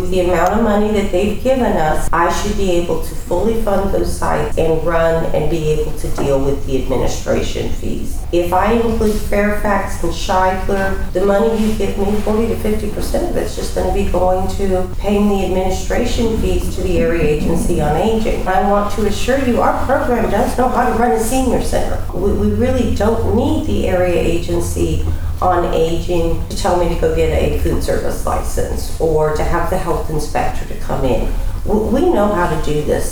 The amount of money that they've given us, I should be able to fully fund those sites and run and be able to deal with the administration fees. If I include Fairfax and Scheidler, the money you give me, 40 to 50% of it's just going to be going to paying the administration fees to the Area Agency on Aging. I want to assure you our program does know how to run a senior center. We really don't need the Area Agency on Aging to tell me to go get a food service license or to have the health inspector to come in. We know how to do this.